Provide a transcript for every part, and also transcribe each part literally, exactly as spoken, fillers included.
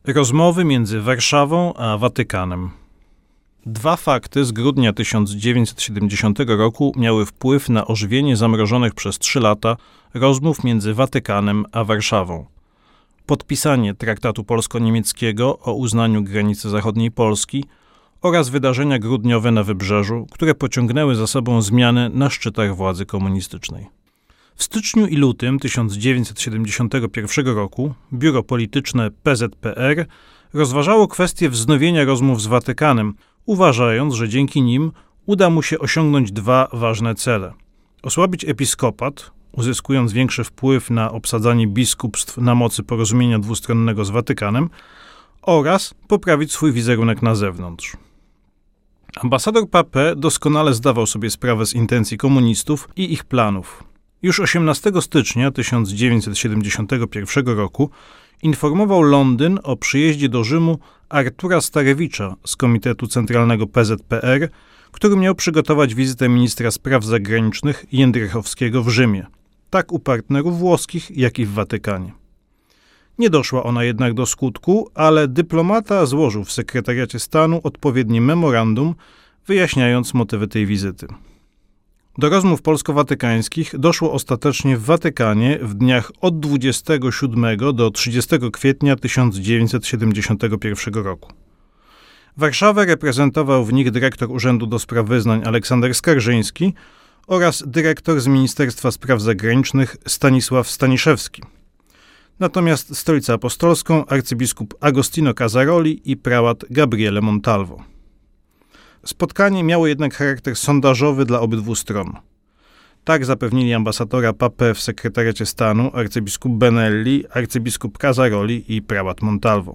Rozmowy między Warszawą a Watykanem. Dwa fakty z grudnia tysiąc dziewięćset siedemdziesiątego roku miały wpływ na ożywienie zamrożonych przez trzy lata rozmów między Watykanem a Warszawą. Podpisanie traktatu polsko-niemieckiego o uznaniu granicy zachodniej Polski oraz wydarzenia grudniowe na Wybrzeżu, które pociągnęły za sobą zmiany na szczytach władzy komunistycznej. W styczniu i lutym tysiąc dziewięćset siedemdziesiątego pierwszego roku Biuro Polityczne P Z P R rozważało kwestię wznowienia rozmów z Watykanem, uważając, że dzięki nim uda mu się osiągnąć dwa ważne cele. Osłabić episkopat, uzyskując większy wpływ na obsadzanie biskupstw na mocy porozumienia dwustronnego z Watykanem, oraz poprawić swój wizerunek na zewnątrz. Ambasador P P doskonale zdawał sobie sprawę z intencji komunistów i ich planów. Już osiemnastego stycznia tysiąc dziewięćset siedemdziesiątego pierwszego roku informował Londyn o przyjeździe do Rzymu Artura Starewicza z Komitetu Centralnego P Z P R, który miał przygotować wizytę ministra spraw zagranicznych Jędrychowskiego w Rzymie, tak u partnerów włoskich, jak i w Watykanie. Nie doszła ona jednak do skutku, ale dyplomata złożył w sekretariacie stanu odpowiednie memorandum, wyjaśniając motywy tej wizyty. Do rozmów polsko-watykańskich doszło ostatecznie w Watykanie w dniach od dwudziestego siódmego do trzydziestego kwietnia tysiąc dziewięćset siedemdziesiątego pierwszego roku. Warszawę reprezentował w nich dyrektor Urzędu do Spraw Wyznań Aleksander Skarżyński oraz dyrektor z Ministerstwa Spraw Zagranicznych Stanisław Staniszewski. Natomiast Stolicę Apostolską arcybiskup Agostino Casaroli i prałat Gabriele Montalvo. Spotkanie miało jednak charakter sondażowy dla obydwu stron. Tak zapewnili ambasadora P P w sekretariacie stanu arcybiskup Benelli, arcybiskup Casaroli i prałat Montalvo.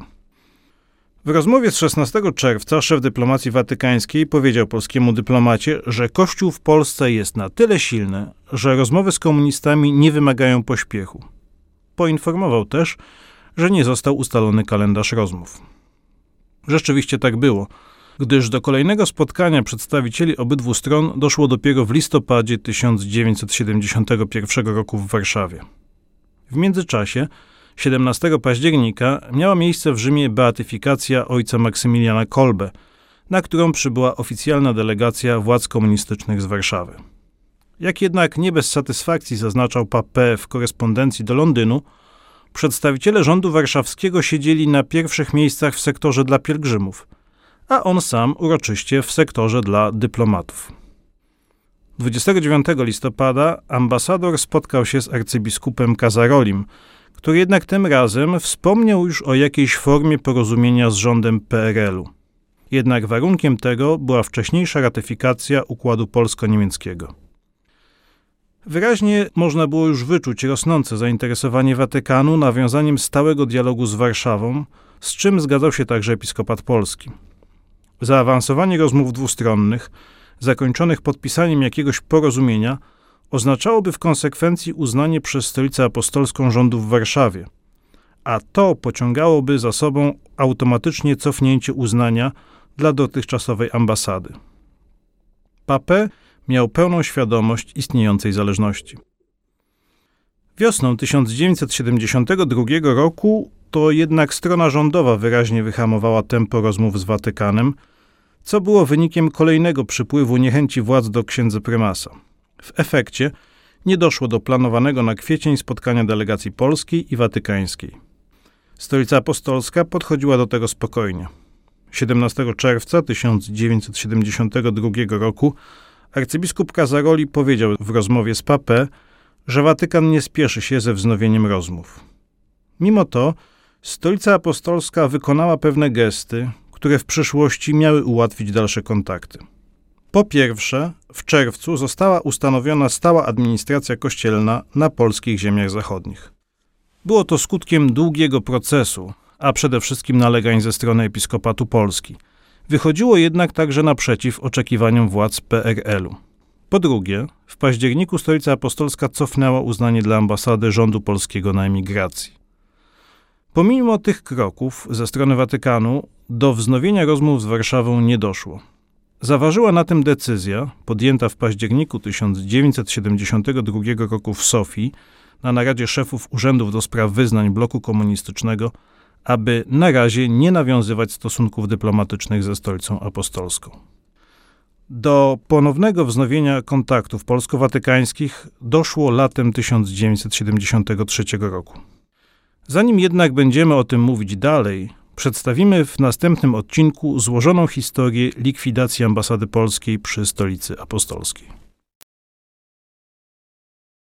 W rozmowie z szesnastego czerwca szef dyplomacji watykańskiej powiedział polskiemu dyplomacie, że Kościół w Polsce jest na tyle silny, że rozmowy z komunistami nie wymagają pośpiechu. Poinformował też, że nie został ustalony kalendarz rozmów. Rzeczywiście tak było, gdyż do kolejnego spotkania przedstawicieli obydwu stron doszło dopiero w listopadzie tysiąc dziewięćset siedemdziesiątego pierwszego roku w Warszawie. W międzyczasie, siedemnastego października, miała miejsce w Rzymie beatyfikacja ojca Maksymiliana Kolbe, na którą przybyła oficjalna delegacja władz komunistycznych z Warszawy. Jak jednak nie bez satysfakcji zaznaczał P P w korespondencji do Londynu, przedstawiciele rządu warszawskiego siedzieli na pierwszych miejscach w sektorze dla pielgrzymów, a on sam uroczyście w sektorze dla dyplomatów. dwudziestego dziewiątego listopada ambasador spotkał się z arcybiskupem Casarolim, który jednak tym razem wspomniał już o jakiejś formie porozumienia z rządem P R L u. Jednak warunkiem tego była wcześniejsza ratyfikacja układu polsko-niemieckiego. Wyraźnie można było już wyczuć rosnące zainteresowanie Watykanu nawiązaniem stałego dialogu z Warszawą, z czym zgadzał się także episkopat polski. Zaawansowanie rozmów dwustronnych, zakończonych podpisaniem jakiegoś porozumienia, oznaczałoby w konsekwencji uznanie przez Stolicę Apostolską rządu w Warszawie, a to pociągałoby za sobą automatycznie cofnięcie uznania dla dotychczasowej ambasady. P P miał pełną świadomość istniejącej zależności. Wiosną tysiąc dziewięćset siedemdziesiątego drugiego roku to jednak strona rządowa wyraźnie wyhamowała tempo rozmów z Watykanem, co było wynikiem kolejnego przypływu niechęci władz do księdza prymasa. W efekcie nie doszło do planowanego na kwiecień spotkania delegacji polskiej i watykańskiej. Stolica Apostolska podchodziła do tego spokojnie. siedemnastego czerwca tysiąc dziewięćset siedemdziesiątego drugiego roku arcybiskup Casaroli powiedział w rozmowie z P P, że Watykan nie spieszy się ze wznowieniem rozmów. Mimo to Stolica Apostolska wykonała pewne gesty, które w przyszłości miały ułatwić dalsze kontakty. Po pierwsze, w czerwcu została ustanowiona stała administracja kościelna na polskich ziemiach zachodnich. Było to skutkiem długiego procesu, a przede wszystkim nalegań ze strony episkopatu Polski. Wychodziło jednak także naprzeciw oczekiwaniom władz P R L u. Po drugie, w październiku Stolica Apostolska cofnęła uznanie dla ambasady rządu polskiego na emigracji. Pomimo tych kroków ze strony Watykanu do wznowienia rozmów z Warszawą nie doszło. Zaważyła na tym decyzja, podjęta w październiku tysiąc dziewięćset siedemdziesiątego drugiego roku w Sofii na naradzie szefów urzędów do spraw wyznań bloku komunistycznego, aby na razie nie nawiązywać stosunków dyplomatycznych ze Stolicą Apostolską. Do ponownego wznowienia kontaktów polsko-watykańskich doszło latem tysiąc dziewięćset siedemdziesiątego trzeciego roku. Zanim jednak będziemy o tym mówić dalej, przedstawimy w następnym odcinku złożoną historię likwidacji ambasady polskiej przy Stolicy Apostolskiej.